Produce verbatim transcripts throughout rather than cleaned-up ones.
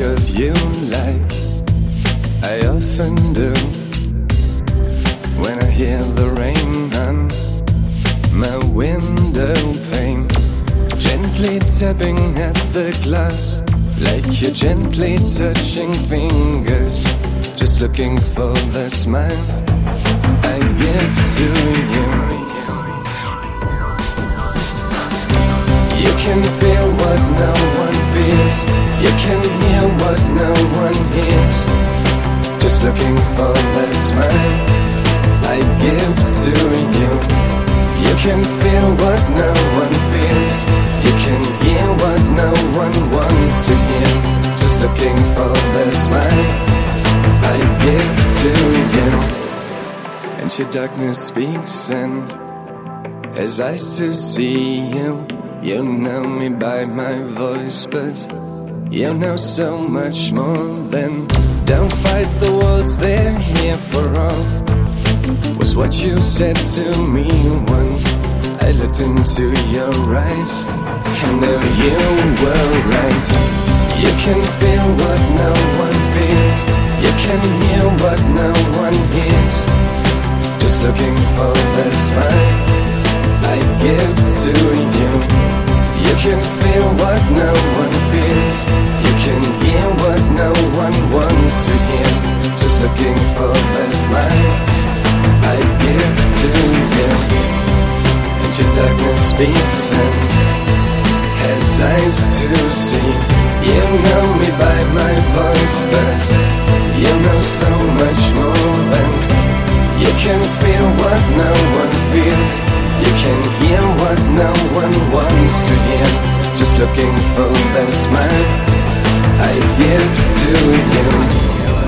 of you like I often do when I hear the rain on my window pane, gently tapping at the glass like you're gently touching fingers, just looking for the smile I give to you. You can feel what no one feels, you can hear what no one hears, just looking for the smile I give to you. You can feel what no one feels, you can hear what no one wants to hear, just looking for the smile I give to you. And your darkness speaks and has eyes to see you. You know me by my voice, but you know so much more than don't fight the wars, they're here for all, was what you said to me once. I looked into your eyes, I know you were right. You can feel what no one feels, you can hear what no one hears, just looking for the smile I give to you. You can feel what no one feels, you can hear what no one wants to hear, just looking for the smile I give to you. And your darkness speaks and has eyes to see. You know me by my voice, but you know so much more than you can feel what no one feels, you can hear what no one wants to hear, just looking for the smile I give to you.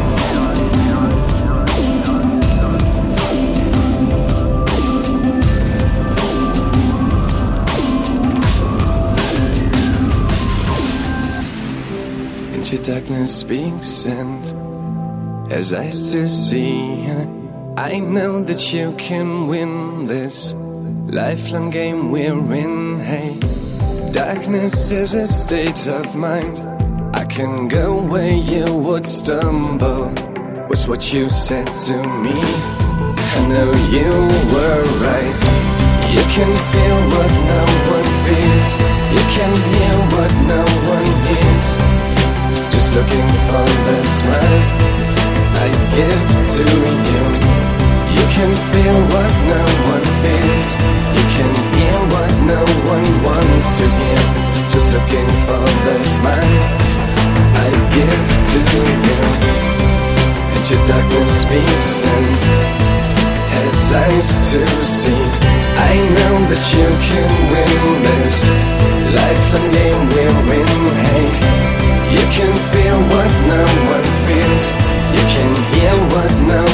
Your darkness speaks and has eyes to see. I know that you can win this lifelong game we're in. Hey, darkness is a state of mind. I can go where you would stumble, was what you said to me. I know you were right. You can feel what no one feels, you can hear what no one hears, just looking for the smile I give to you. You can feel what no one feels, you can hear what no one wants to hear, just looking for the smile I give to you. And your darkness speaks and has eyes to see. I know that you can win this lifelong game we're in. Hey, you can feel what no one feels, you can hear what no